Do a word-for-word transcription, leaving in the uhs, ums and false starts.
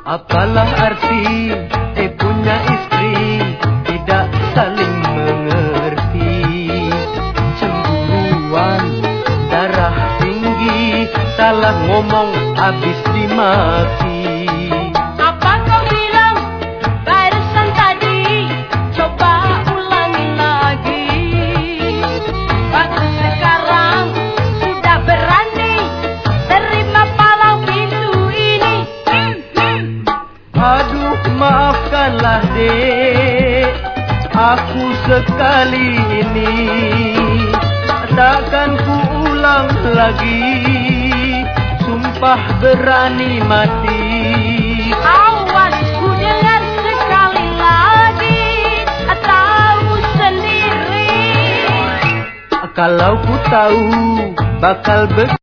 Apalah arti eh punya istri tidak saling mengerti, cemburuan, darah tinggi, salah ngomong habis dimaki. Apa kau bilang barusan tadi? Coba ulangi lagi. Waktu sekarang sudah berani terima palau pintu ini. Aduh maafkanlah dek, aku sekali ini takkan ku ulang lagi, sumpah berani mati. Awas ku dengar sekali lagi, tahu sendiri. Kalau ku tahu bakal be